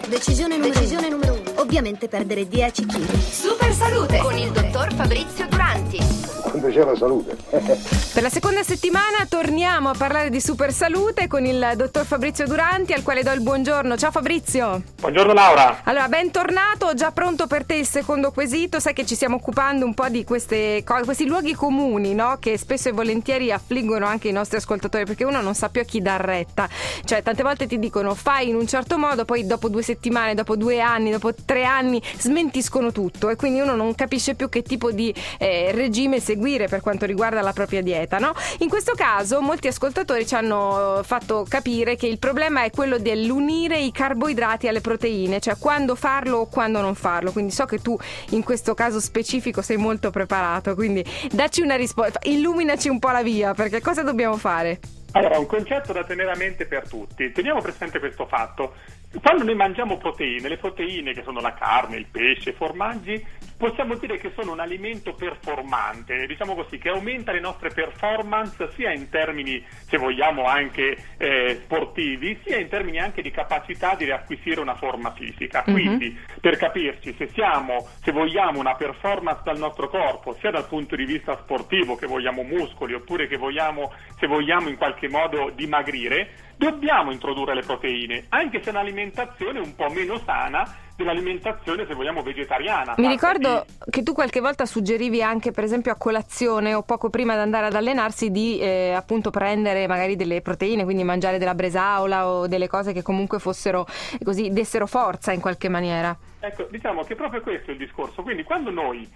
Decisione numero 1. Ovviamente perdere 10 kg. Super Salute con il dottor Fabrizio Duranti. Quando c'è la salute. Per la seconda settimana torniamo a parlare di Super Salute con il dottor Fabrizio Duranti, al quale do il buongiorno. Ciao Fabrizio. Buongiorno Laura. Allora, bentornato, già pronto per te il secondo quesito. Sai che ci stiamo occupando un po' di questi luoghi comuni, no? Che spesso e volentieri affliggono anche i nostri ascoltatori, perché uno non sa più a chi dar retta. Cioè, tante volte ti dicono fai in un certo modo, poi dopo 2 settimane, dopo 2 anni, dopo 3 anni smentiscono tutto, e quindi uno non capisce più che tipo di regime seguire per quanto riguarda la propria dieta, no? In questo caso molti ascoltatori ci hanno fatto capire che il problema è quello dell'unire i carboidrati alle proteine, cioè quando farlo o quando non farlo. Quindi so che tu in questo caso specifico sei molto preparato, quindi dacci una risposta, illuminaci un po' la via, perché cosa dobbiamo fare? Allora, un concetto da tenere a mente per tutti. Teniamo presente questo fatto. Quando noi mangiamo proteine, le proteine che sono la carne, il pesce, i formaggi, possiamo dire che sono un alimento performante, diciamo così, che aumenta le nostre performance sia in termini, se vogliamo, anche sportivi, sia in termini anche di capacità di riacquisire una forma fisica. Quindi, per capirci, se vogliamo una performance dal nostro corpo, sia dal punto di vista sportivo, che vogliamo muscoli, oppure che se vogliamo in qualche modo dimagrire, dobbiamo introdurre le proteine, anche se è un'alimentazione un po' meno sana dell'alimentazione, se vogliamo, vegetariana. Mi ricordo che tu qualche volta suggerivi anche, per esempio a colazione o poco prima di andare ad allenarsi, di appunto prendere magari delle proteine, quindi mangiare della bresaola o delle cose che comunque fossero così, dessero forza in qualche maniera. Ecco, diciamo che proprio questo è il discorso. Quindi quando noi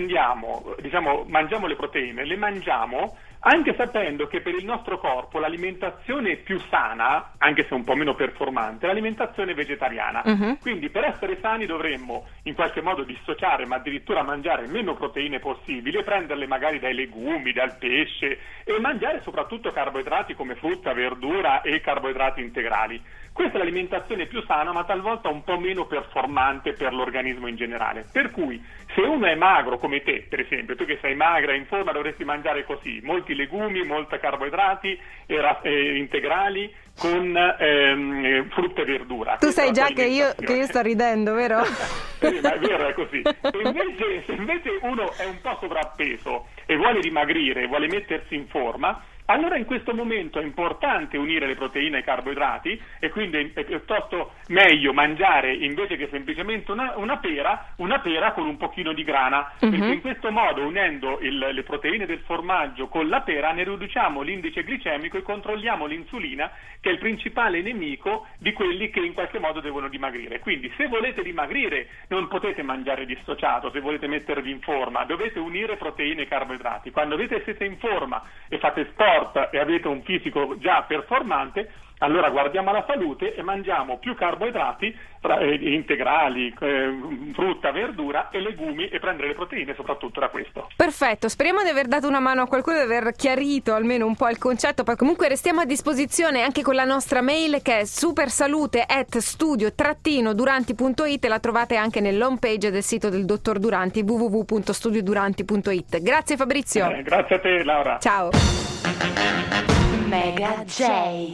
mangiamo le proteine, le mangiamo anche sapendo che per il nostro corpo l'alimentazione più sana, anche se un po' meno performante, è l'alimentazione vegetariana. Quindi per essere sani dovremmo in qualche modo dissociare, ma addirittura mangiare meno proteine possibili, e prenderle magari dai legumi, dal pesce, e mangiare soprattutto carboidrati come frutta, verdura e carboidrati integrali. Questa è l'alimentazione più sana, ma talvolta un po' meno performante per l'organismo in generale. Per cui, se uno è magro come te, per esempio, tu che sei magra e in forma, dovresti mangiare così: molti legumi, molti carboidrati integrali con frutta e verdura. Tu sai già che io sto ridendo, vero? Sì, ma è vero, è così. Se invece uno è un po' sovrappeso e vuole dimagrire, vuole mettersi in forma, allora in questo momento è importante unire le proteine ai carboidrati, e quindi è piuttosto meglio mangiare, invece che semplicemente una pera con un pochino di grana, perché in questo modo, unendo le proteine del formaggio con la pera, ne riduciamo l'indice glicemico e controlliamo l'insulina, che è il principale nemico di quelli che in qualche modo devono dimagrire. Quindi se volete dimagrire non potete mangiare dissociato, se volete mettervi in forma dovete unire proteine e carboidrati. Quando siete in forma e fate sport e avete un fisico già performante, allora guardiamo alla salute e mangiamo più carboidrati integrali, frutta, verdura e legumi, e prendere le proteine soprattutto da questo. Perfetto, speriamo di aver dato una mano a qualcuno, di aver chiarito almeno un po' il concetto. Poi comunque restiamo a disposizione anche con la nostra mail, che è supersalute@studio-duranti.it, e la trovate anche nell'home page del sito del dottor Duranti, www.studioduranti.it. Grazie Fabrizio. Grazie a te Laura. Ciao. Mega J.